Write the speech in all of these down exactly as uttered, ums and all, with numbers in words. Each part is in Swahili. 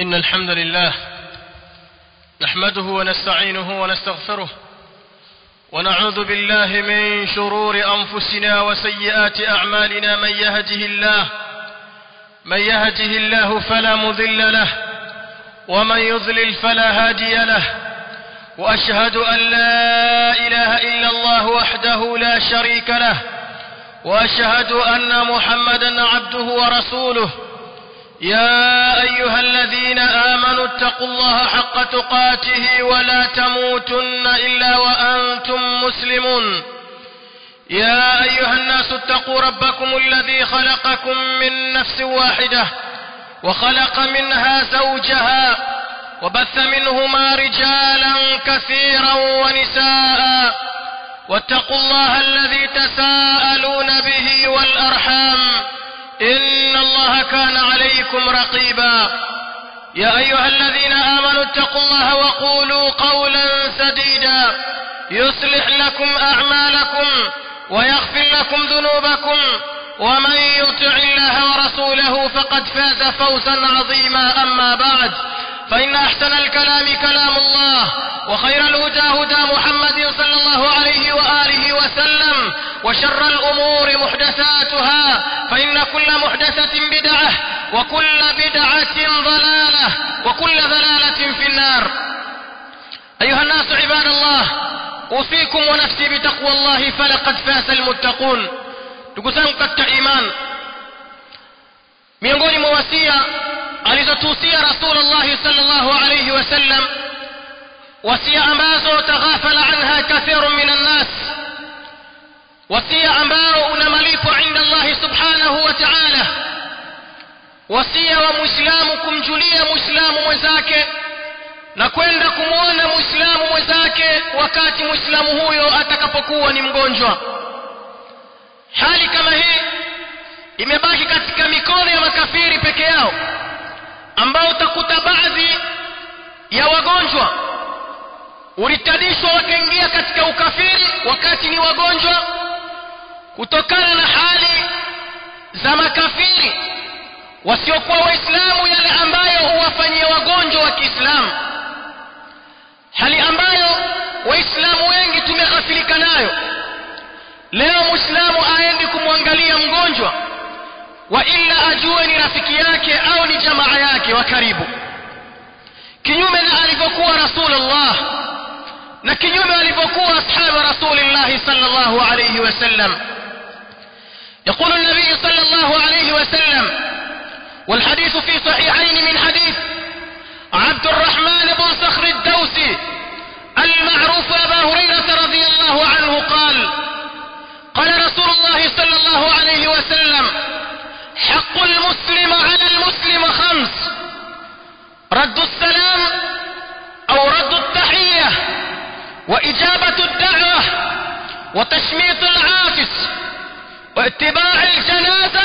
إن الحمد لله نحمده ونستعينه ونستغفره ونعوذ بالله من شرور أنفسنا وسيئات أعمالنا. من يهده الله من يهده الله فلا مضل له ومن يضلل فلا هادي له، وأشهد أن لا إله إلا الله وحده لا شريك له، وأشهد أن محمدا عبده ورسوله. يا أيها الذين آمنوا اتقوا الله حق تقاته ولا تموتن إلا وأنتم مسلمون. يا أيها الناس اتقوا ربكم الذي خلقكم من نفس واحدة وخلق منها زوجها وبث منهما رجالا كثيرا ونساء، واتقوا الله الذي تساءلون به والأرحام إن الله كان عليكم رقيبا. يا أيها الذين آمنوا اتقوا الله وقولوا قولا سديدا يصلح لكم أعمالكم ويغفر لكم ذنوبكم، ومن يطع الله ورسوله فقد فاز فوزا عظيما. أما بعد، فإن أحسن الكلام كلام الله، وخير الهدى هدى محمد صلى الله عليه وآله وسلم، وشر الأمور محدثاتها، فإن كل محدثة بدعة وكل بدعة ضلالة وكل ضلالة في النار. أيها الناس عباد الله، أوصيكم ونفسي بتقوى الله فلقد فاز المتقون. تقسم katika iman, miongoni mwa wasia alizotuhusia Rasulullah sallallahu alayhi wasallam, wasia ambazo taghafala anha kathirun minan nas, wasia ambao una malipo inda Allah subhanahu wa ta'ala, wasia wa muislamu kumjulia muislamu mwenzake na kwenda kumuona muislamu mwenzake wakati muislamu huyo atakapokuwa ni mgonjwa. Hali kama hii imebaki katika mikono ya makafiri peke yao, ambao utakuta baadhi ya wagonjwa ulitadishwa wakaingia katika ukafiri wakati ni wagonjwa, kutokana na hali za makafiri wasiokuwa waislamu, yale ambayo huwafanyia wagonjwa wa Kiislamu, hali ambayo waislamu wengi tumeghafilika nayo. Leo muislamu aende kumwangalia mgonjwa, wa illa ajue ni rafiki yake au ni jamaa yake wa karibu, kinyume na alivyokuwa Rasulullah na kinyume alivyokuwa ashabu Rasulullah sallallahu alayhi wasallam. يقول النبي صلى الله عليه وسلم، والحديث في صحيحين من حديث عبد الرحمن بن صخر الدوسي المعروف أبا هريرة رضي الله عنه قال: قال رسول الله صلى الله عليه وسلم: حق المسلم على المسلم خمس: رد السلام أو رد التحية، وإجابة الدعوة، وتشميت العاطس، واتباع الجنازة.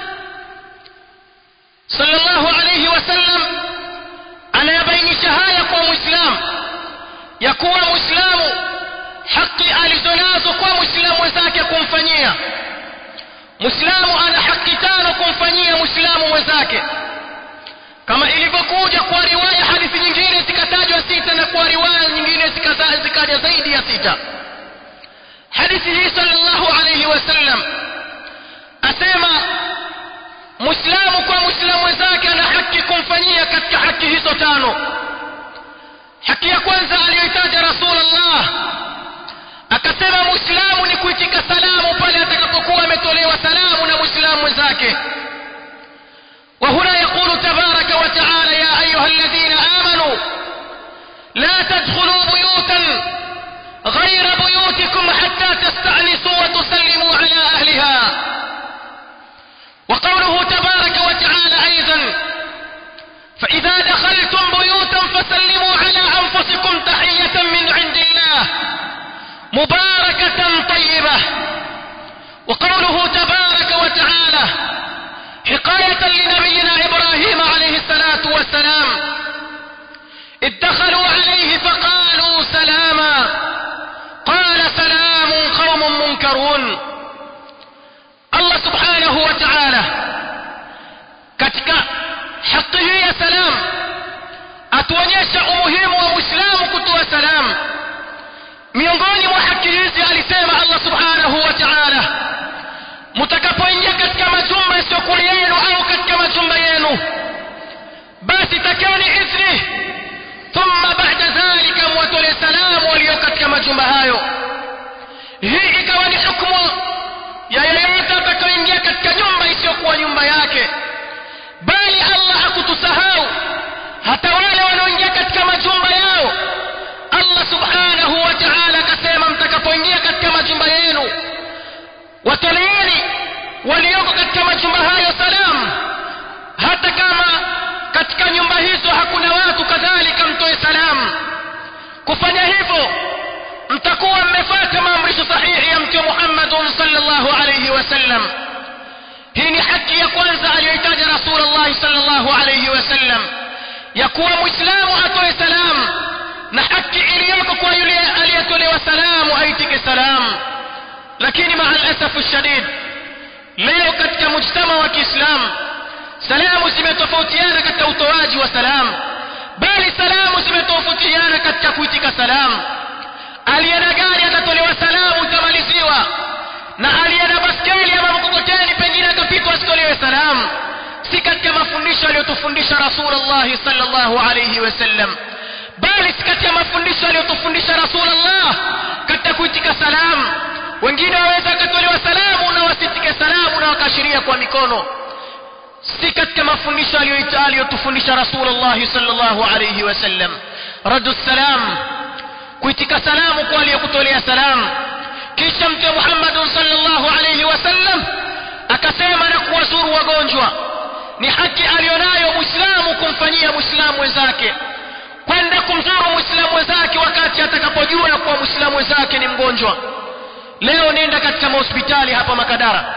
صلى الله عليه وسلم أنا يبين شهاية ومسلم يكون مسلم حقي alizonazo kwa muislamu wenzake kumfanyia. Muislamu ana haki tano kumfanyia muislamu mwenzake, kama ilivyokuja kwa riwaya hadithi nyingine zikatajwa sita, na kwa riwaya nyingine zikaja zaidi ya sita. Hadithi hii sallallahu alayhi wasallam asema muislamu kwa muislamu mwenzake ana haki kumfanyia katika haki hizo tano. Haki ya kwanza aliyoitaja Rasulullah akasema muislamu ni kuitika salamu pale atakapokuwa ametolewa salamu na muislamu mwenzake. Wa huna yaqulu tabaraka wa ta'ala: ya ayuha alladhina amanu la tadkhulu buyutan ghayra buyutikum hatta tasta'nisu wa tusallimu ala ahliha. وقوله تبارك وتعالى أيضا: فإذا دخلتم بيوتا فسلموا على أنفسكم تحية من عند الله مباركة طيبة. وقوله تبارك وتعالى حكاية لنبينا إبراهيم عليه الصلاة والسلام: إذ دخلوا عليه فقالوا سلاما قال سلام قوم منكرون. Allah subhanahu wa ta'ala katika haki hii ya salam miongoni mwa haki hizi alisema Allah subhanahu wa ta'ala, mtakapoingia katika majumba yasiyokuwa yenu au katika majumba yenu, basi takeni idhni, thumma ba'da dhalika mwatole salamu walio katika majumba hayo. Hii ikawa ni hukumu ya yeyote atakayoingia katika nyumba isiyokuwa nyumba yake, bali Allah hakutusahau hata wale wanaoingia katika majumba yao. Allah subhanahu wa ta'ala akasema, mtakapoingia katika majumba yenu, watoleeni walioko katika majumba hayo salamu, hata kama katika nyumba hizo hakuna watu, kadhalika mtoe salamu. Kufanya hivyo mtakuwa mmefuata maamrisho sahihi ya Mtume Muhammad sallallahu alayhi wasallam. Hii ni haki ya kwanza aliyoitaja Rasulullah sallallahu alayhi wasallam, ya kuwa Muislamu atoe salamu, na haki iliyoko kwa yule aliyetolewa salamu aitike salamu. Lakini maa al-asafu shadid, leo katika mujtama wa Kiislamu salamu zimetofautiana katika utoaji wa salamu, bali salamu zimetofautiana katika kuitika salamu. Aliyena gari atatolewa salamu utamaliziwa, na aliyena baskeli ama mkokoteni pengine atapitwa asitolewe salamu. Si katika mafundisho aliyotufundisha Rasulullah sallallahu alayhi wasallam, bali si katika mafundisho aliyotufundisha Rasulullah katika kuitika salamu. Wengine waweza kutolewa salamu na wasitike salamu na wakashiria kwa mikono. Si katika mafundisho aliyotufundisha Rasulullah sallallahu alayhi wasallam. Raddu salam, kuitika salamu kwa aliyekutolea salamu. Kisha Mtume Muhammad sallallahu alayhi wasallam akasema, na kuwazuru wagonjwa ni haki alionayo Muislamu kumfanyia Muislamu wenzake. Kwenda kumzuru Muislamu wenzake wakati atakapojua kuwa Muislamu wenzake ni mgonjwa. Leo nenda katika hospitali hapa Makadara,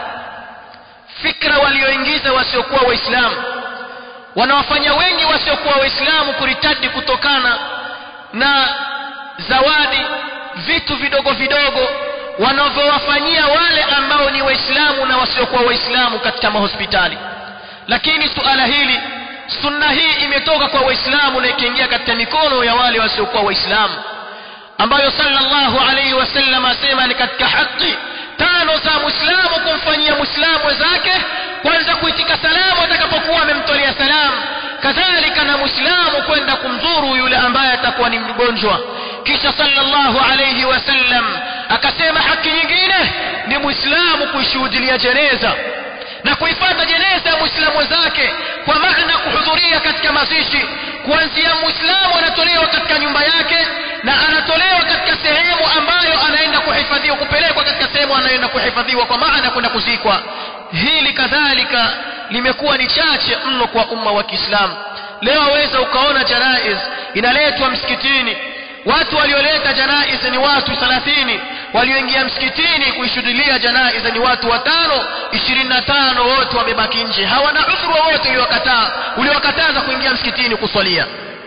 fikra walioingiza wasiokuwa Waislamu wanawafanya wengi wasiokuwa Waislamu kuritadi kutokana na zawadi, vitu vidogo vidogo wanavyowafanyia wale ambao ni Waislamu na wasiokuwa Waislamu katika mahospitali. Lakini suala hili, sunna hii imetoka kwa Waislamu na ikaingia katika mikono ya wale wasiokuwa Waislamu, ambayo sallallahu alayhi wasallam asema ni katika haki tano za Muislamu kumfanyia Muislamu wenzake. Kwanza, kuitika salamu atakapokuwa amemtolea salamu, kadhalika na Muislamu kwenda kumzuru yule ambaye atakuwa ni mgonjwa. Kisha sallallahu alayhi wasallam akasema haki nyingine ni Muislamu kuishuhudia jeneza na kuifuata jeneza ya Muislamu wenzake, kwa maana kuhudhuria katika mazishi. Kuanzia Muislamu anatolewa katika nyumba yake na anatolewa katika sehemu ambayo anaenda kuhifadhiwa, kupelekwa katika sehemu anaenda kuhifadhiwa, kwa maana kwenda kuzikwa. Hili kadhalika limekuwa ni chache mno kwa umma wa Kiislamu. Leo waweza ukaona janaiz inaletwa msikitini, watu walioleta janaiz ni watu thelathini, walioingia msikitini kuishuhudia janaiz ni watu watano, ishirini na tano wote wamebaki nje, hawana udhuru wowote uliowakataa uliowakataza kuingia msikitini kuswalia.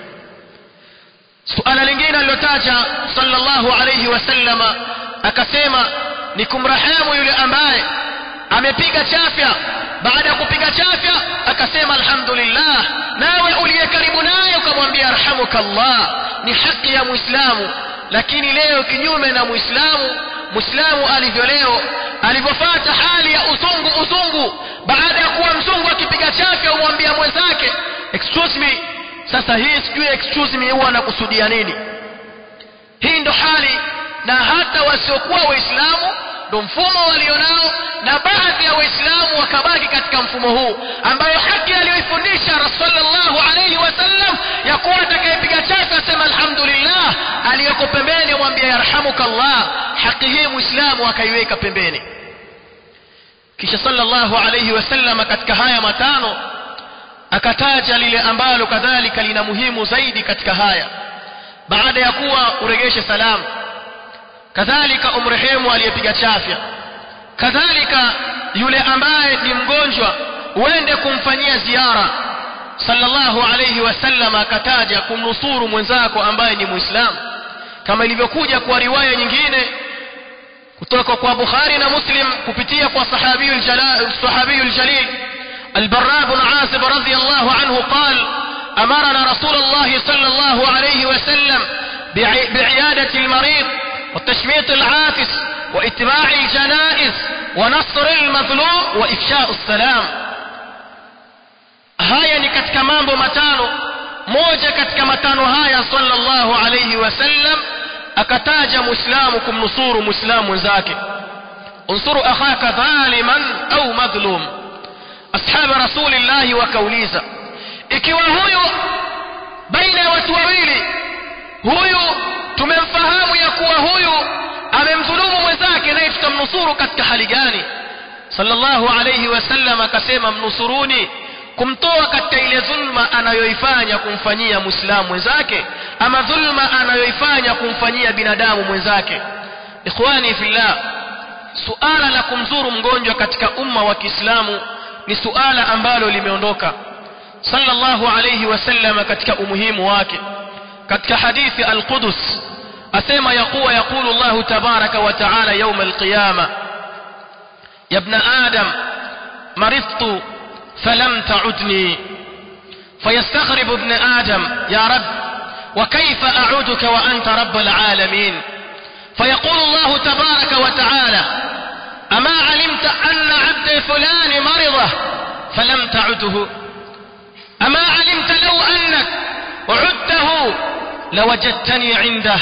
Suala lingine alilotaja sallallahu alayhi wasallama akasema ni kumrahamu yule ambaye amepiga chafya. Baada ya kupiga chafya akasema alhamdulillah, nawe uliye karibu naye ukamwambia arhamukallah. Ni haki ya Muislamu. Lakini leo kinyume na Muislamu, Muislamu alivyo leo, alivyofuata hali ya uzungu uzungu, baada ya kuwa mzungu akipiga chafya umwambia mwenzake excuse me. Sasa hii sijui excuse me huwa anakusudia nini? Hii ndo hali, na hata wasiokuwa Waislamu ndo mfumo walionao, na baadhi ya Waislamu wakabaki katika mfumo huu, ambayo haki aliyoifundisha Rasulullah alayhi wasallam ya kuwa atakayepiga chafya sema alhamdulillah, aliyoko pembeni mwambie yarhamukallah. Haki hii Muislamu akaiweka pembeni. Kisha sallallahu alayhi wasallam katika haya matano akataja lile ambalo kadhalika lina muhimu zaidi katika haya. Baada ya kuwa uregeshe salamu, kadhalika umrehemu aliyepiga chafya, kadhalika yule ambaye ni mgonjwa uende kumfanyia ziara. Sallallahu alayhi wasallam akataja kumnusuru mwenzako ambaye ni Muislamu, kama ilivyokuja kwa riwaya nyingine kutoka kwa Bukhari na Muslim kupitia kwa sahabiyul jalal sahabiyul jalil البراء بن عازب رضي الله عنه قال أمرنا رسول الله صلى الله عليه وسلم بعيادة المريض وتشميت العاطس واتباع الجنائز ونصر المظلوم وإفشاء السلام. haya ni katika mambo matano. moja katika matano haya sallallahu alayhi wasallam akataja muislamu kumnusuru muislamu mwenzake. unsuru akhaka dhaliman au madhlum. ashabu rasulillah wakauliza, ikiwa huyu baina ya watu wawili, huyu tumemfahamu ya kuwa huyu amemdhulumu mwenzake, naye tutamnusuru katika hali gani? sallallahu alayhi wasallam akasema, mnusuruni kumtoa katika ile dhulma anayoifanya kumfanyia muislamu mwenzake, ama dhulma anayoifanya kumfanyia binadamu mwenzake. ikhwani fillah, suala la kumzuru mgonjwa katika umma wa Kiislamu ni suala ambalo limeondoka. sallallahu alayhi wasallam katika umuhimu wake, katika hadithi al-Qudus asema, yaquwa yaqulu Allah tabaraka wa taala yawm al-qiyamah, ya ibn adam maridtu فلم تعدني فيستغرب ابن آدم يا رب وكيف أعودك وأنت رب العالمين؟ فيقول الله تبارك وتعالى أما علمت أن عبد فلان مرضه فلم تعده؟ أما علمت لو أنك عدته لوجدتني عنده؟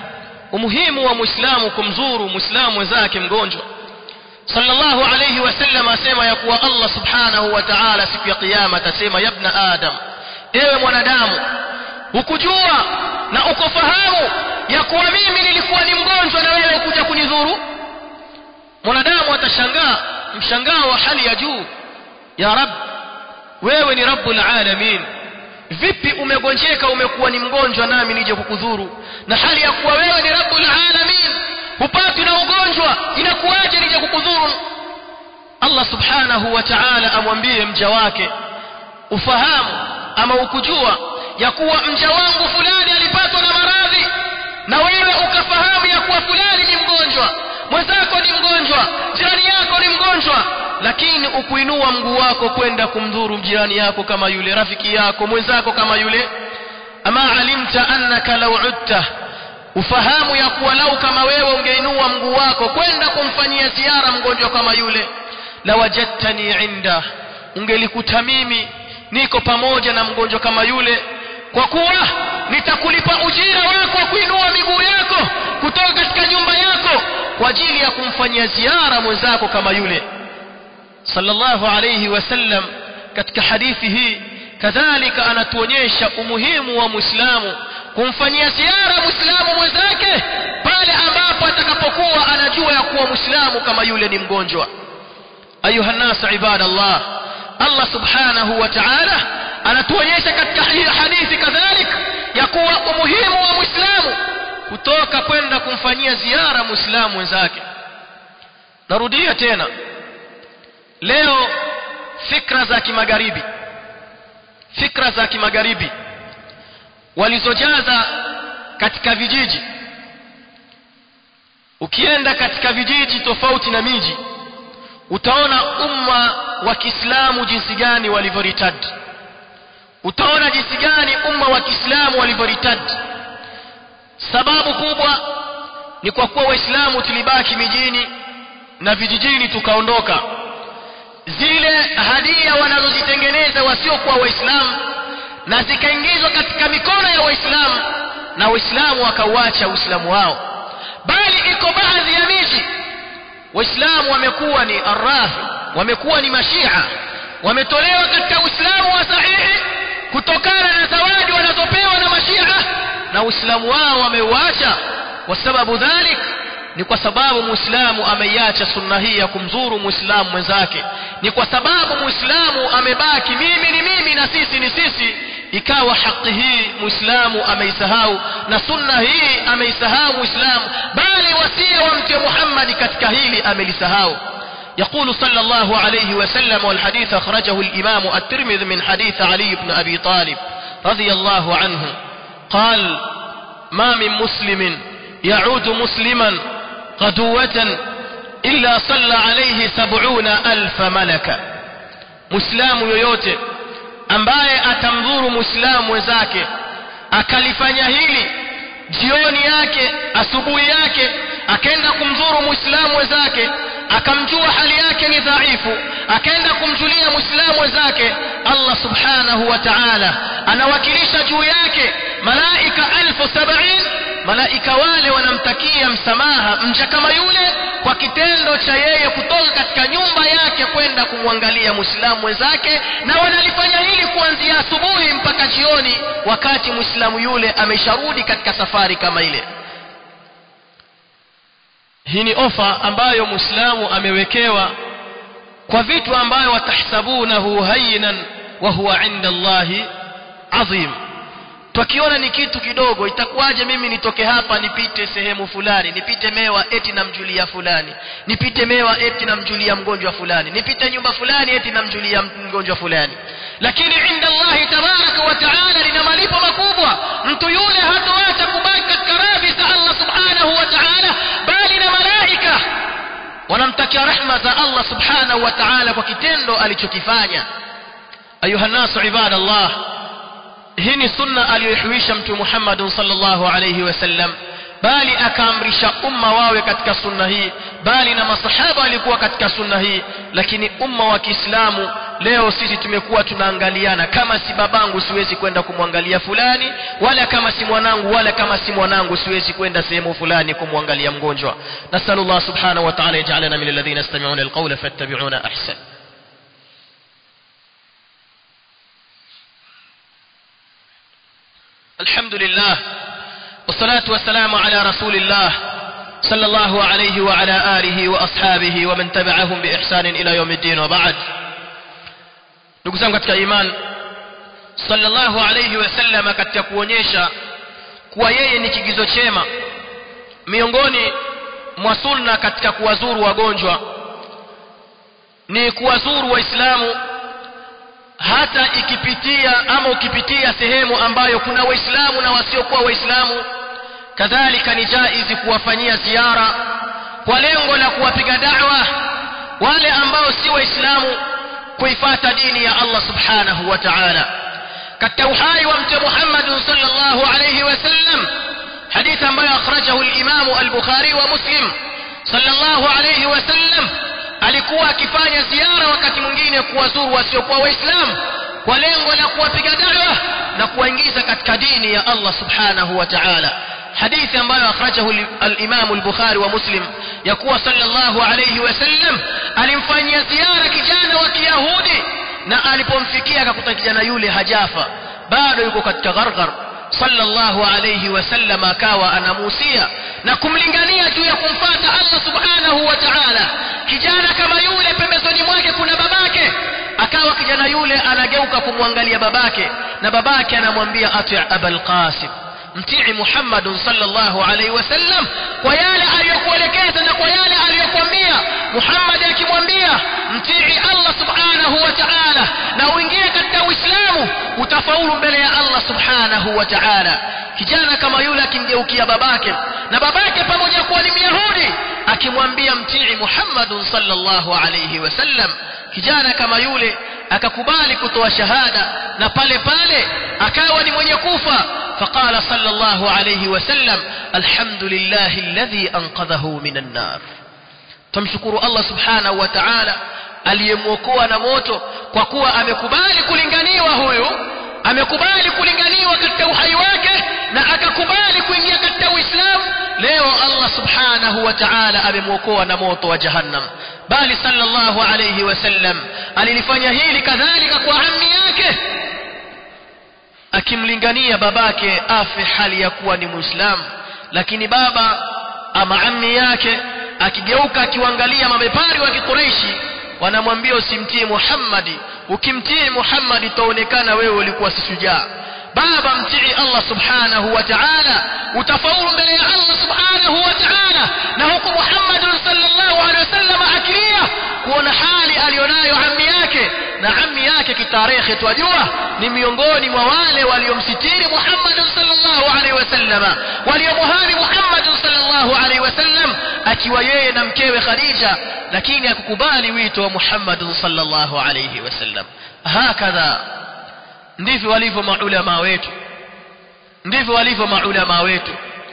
ومهم ومسلامكم زوروا مسلام وذاك مgonjwa. sallallahu alayhi wasallam asema ya kuwa Allah subhanahu wa ta'ala siku ya kiyama atasema, ya ibn adam, ewe mwanadamu, ukujua na ukofahamu ya kuwa mimi nilikuwa ni mgonjwa na wewe kuja kunidhuru? Mwanadamu atashangaa mshangao wa hali ya juu, ya rab, wewe ni rabbul alamin, vipi umegonjeka umekuwa ni mgonjwa nami nije kukudhuru, na hali ya kuwa wewe ni rabbul alamin hupati na ugonjwa, inakuaje nije kukudhuru? Allah subhanahu wa ta'ala amwambie mja wake, ufahamu ama ukujua ya kuwa mja wangu fulani alipatwa na maradhi, na wewe ukafahamu ya kuwa fulani ni mgonjwa, mwenzako ni mgonjwa, jirani yako ni mgonjwa, lakini ukuinua mguu wako kwenda kumdhuru jirani yako kama yule, rafiki yako, mwenzako kama yule. ama alimta annaka law udta, ufahamu ya kuwa lau kama wewe ungeinua mguu wako kwenda kumfanyia ziara mgonjwa kama yule, la wajadtani inda, ungelikuta mimi niko pamoja na mgonjwa kama yule, kwa kuwa nitakulipa ujira wako wa kuinua miguu yako kutoka katika nyumba yako kwa ajili ya kumfanyia ziara mwenzako kama yule. sallallahu alayhi wasallam katika hadithi hii kadhalika anatuonyesha umuhimu wa muislamu kumfanyia ziara muislamu mwenzake pale ambapo atakapokuwa anajua ya kuwa muislamu kama yule ni mgonjwa. ayuha nas ibadallah, Allah subhanahu wa ta'ala anatuonyesha katika hii hadithi kadhalika ya kuwa umuhimu wa muislamu kutoka kwenda kumfanyia ziara muislamu mwenzake. narudia tena, leo fikra za kimagharibi fikra za kimagharibi walizojaza katika vijiji, ukienda katika vijiji tofauti na miji utaona umma wa Kiislamu jinsi gani walivyoritad, utaona jinsi gani umma wa Kiislamu walivyoritad. sababu kubwa ni kwa kuwa waislamu tulibaki mijini na vijijini tukaondoka. zile hadia wanazozitengeneza wasiokuwa waislamu na zikaingizwa katika mikono ya waislamu, na waislamu wakauacha uislamu wao. bali iko baadhi ya miji waislamu wamekuwa ni arafi, wamekuwa ni mashia, wametolewa katika uislamu wa sahihi kutokana na zawadi wanazopewa na mashia, na uislamu wao wameuacha. kwa sababu dhalik ni kwa sababu muislamu ameiacha sunna hii ya kumzuru muislamu mwenzake, ni kwa sababu muislamu amebaki mimi ni mimi na sisi ni sisi, ikawa haki hii muislamu ameisahau na sunna hii ameisahau muislamu, bali wasia wa mtume Muhammad katika hili amelisahau. يقول صلى الله عليه وسلم، والحديث أخرجه الإمام الترمذي من حديث علي بن أبي طالب رضي الله عنه قال: ما من مسلم يعود مسلما غدوة إلا صلى عليه سبعون ألف ملكا. مسلم yoyote ambaye atamdhuru muislamu wenzake akalifanya hili jioni yake, asubuhi yake, akaenda kumzuru muislamu mwenzake, akamjua hali yake ni dhaifu, akaenda kumjulia muislamu mwenzake, Allah subhanahu wa ta'ala anawakilisha juu yake malaika elfu sabini. Malaika wale wanamtakia msamaha mja kama yule kwa kitendo cha yeye kutoka katika nyumba yake kwenda kumwangalia muislamu mwenzake, na wanalifanya hili kuanzia asubuhi mpaka jioni, wakati muislamu yule amesharudi katika safari kama ile. Hii ni ofa ambayo muislamu amewekewa kwa vitu ambayo watahsabunahu hayyinan wa huwa 'inda Allahi 'azim. Tukiona ni kitu kidogo, itakuwaje mimi nitoke hapa nipite sehemu fulani, nipite Mewa eti namjulia fulani, nipite Mewa eti namjulia mgonjwa fulani, nipite nyumba fulani eti namjulia mgonjwa fulani. Lakini 'inda Allahi tabaraka wa ta'ala lina malipo makubwa. Mtu yule hatoacha kubaki katika radhi za Allah subhanahu wa ta'ala, bali na malaika wanamtakia rahma za Allah subhanahu wa ta'ala kwa kitendo alichokifanya. Ayuha nasu ibadallah, hii ni sunna aliyohuisha Mtume Muhammad sallallahu alayhi wasallam, bali akaamrisha umma wawe katika sunna hii, bali na masahaba walikuwa katika sunna hii. Lakini umma wa Kiislamu leo sisi tumekuwa tunaangaliana, kama si babangu siwezi kwenda kumwangalia fulani, wala kama si mwanangu wala kama si mwanangu siwezi kwenda sehemu fulani kumwangalia mgonjwa. Nasallallahu subhanahu wa ta'ala yaj'alana min alladhina yastami'una alqawla fattabi'una ahsan. الحمد لله والصلاة والسلام على رسول الله صلى الله عليه وعلى آله وأصحابه ومن تبعهم بإحسان إلى يوم الدين. وبعد, ndugu zangu katika iman, sallallahu alayhi wasallam katika kuonyesha kuwa yeye ni kigizo chema, miongoni mwa sunna katika kuwazuru wagonjwa ni kuwazuru waislamu, hata ikipitia ama ukipitia sehemu ambayo kuna waislamu na wasiokuwa waislamu. Kadhalika ni jaizi kuwafanyia ziara kwa lengo la kuwapiga da'wa wale ambao si waislamu kuifuata dini ya Allah subhanahu wa ta'ala. Katika uhai wa Mtume Muhammad sallallahu alayhi wasallam, hadithi ambayo akhrajahu al-Imam al-Bukhari wa Muslim, sallallahu alayhi wasallam alikuwa akifanya ziara wakati mwingine kuwazuru wasiokuwa waislamu kwa lengo la kuwapiga da'wa na kuwaingiza katika dini ya Allah subhanahu wa ta'ala. Hadithi ambayo akhrajahu al-Imam al-Bukhari wa Muslim ya kuwa sallallahu alayhi wasallam alimfanyia ziara kijana wa Kiyahudi, na alipomfikia akakuta kijana yule hajafa, bado yuko katika gharghar. Sallallahu alayhi wasallam akawa anamuhusia na kumlingania juu ya kumfuata Allah subhanahu wa ta'ala. Kijana kama yule pembezoni mwake kuna babake, akawa kijana yule anageuka kumwangalia babake, na babake anamwambia ati' Abul Qasim, mtii Muhammad sallallahu alayhi wasallam kwa yale aliyokuelekeza na kwa yale aliyokuambia. Muhammad akimwambia mtii Allah subhanahu wa ta'ala na uingie katika Uislamu, utafaulu mbele ya Allah subhanahu wa ta'ala. Kijana kama yule akimgeukia babake, na babake pamoja kuwa ni Myahudi akimwambia mtii Muhammad sallallahu alayhi wasallam, kijana kama yule akakubali kutoa shahada, na pale pale akawa ni mwenye kufa. فقال صلى الله عليه وسلم الحمد لله الذي أنقذه من النار. tumshukuru Allah subhanahu wa ta'ala aliyemuokoa na moto, kwa kuwa amekubali kulinganiwa, huyu amekubali kulinganiwa katika uhai wake na akakubali kuingia katika Uislamu. Leo Allah subhanahu wa ta'ala amemuokoa na moto wa jahannam. Bali sallallahu alayhi wasallam alilifanya hili kadhalika kwa ammi yake, akimlingania babake afe hali ya kuwa ni Muislamu. Lakini baba ama ammi yake akigeuka akiangalia mabepari wa Quraishi, wanamwambia usimtii Muhammadi, ukimtii Muhammadi utaonekana wewe ulikuwa si shujaa. Baba, mtii Allah subhanahu wa ta'ala, utafaulu mbele ya Allah subhanahu wa ta'ala. Na huku Muhammad sallallahu alaihi wasallam akilia kuona hali alionayo ammi yake, na ammi yake kitarehe twajua ni miongoni mwa wale waliomsitiri Muhammad sallallahu alaihi wasallam, waliomuhami Muhammad sallallahu alaihi wasallam akiwa yeye na mkewe Khadija, lakini akukubali wito wa Muhammad sallallahu alaihi wasallam. Hakadha ndivyo walivyo maulama wetu, ndivyo walivyo maulama wetu.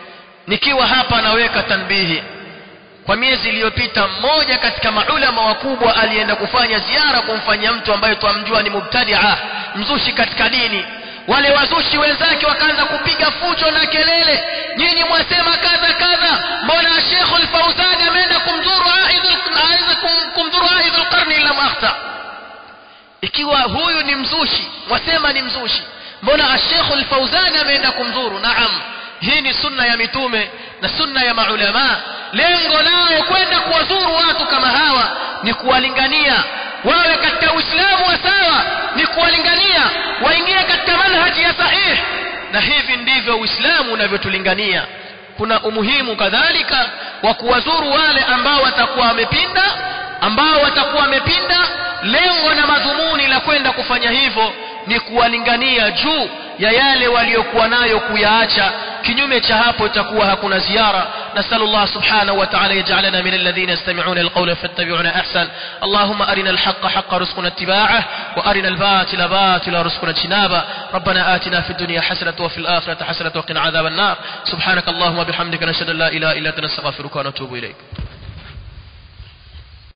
nikiwa hapa naweka tanbihi. Kwa miezi iliyopita mmoja katika maulama wakubwa alienda kufanya ziara kumfanyia mtu ambaye twamjua ni mubtadi'a, mzushi katika dini. Wale wazushi wenzake wakaanza kupiga fujo na kelele, nyinyi mwasema kadha kadha, mbona Sheikh al-Fawzan ameenda kumzuru aidha kumzuru aidha al-qarni ila makhta? Ikiwa huyu ni mzushi, mwasema ni mzushi, mbona Sheikh al-Fawzan ameenda kumzuru? Naam, hii ni sunna ya mitume na sunna ya maulama. Lengo lao kwenda kuwazuru watu kama hawa ni kuwalingania wawe katika Uislamu wa sawa, ni kuwalingania waingie katika manhaji ya sahihi, na hivi ndivyo Uislamu unavyotulingania. Kuna umuhimu kadhalika wa kuwazuru wale ambao watakuwa wamepinda, ambao watakuwa wamepinda. Lengo na madhumuni la kwenda kufanya hivyo ni kuwalingania juu ya yale waliokuwa nayo kuyaacha. Kinyume cha hapo itakuwa hakuna ziara. nasallallahu subhanahu wa ta'ala yaj'alana min alladhina yastami'una alqawla fattabi'una ahsan. Allahumma arina alhaqqa haqqan warzuqna ittiba'ahu wa arina albatila batilan warzuqna ijtinaba. Rabbana atina fid dunya hasanatan wa fil akhirati hasanatan wa qina adhaban nar. Subhanakallahumma bihamdika nashhadu an la ilaha illa anta nastaghfiruka wa natubu ilayk.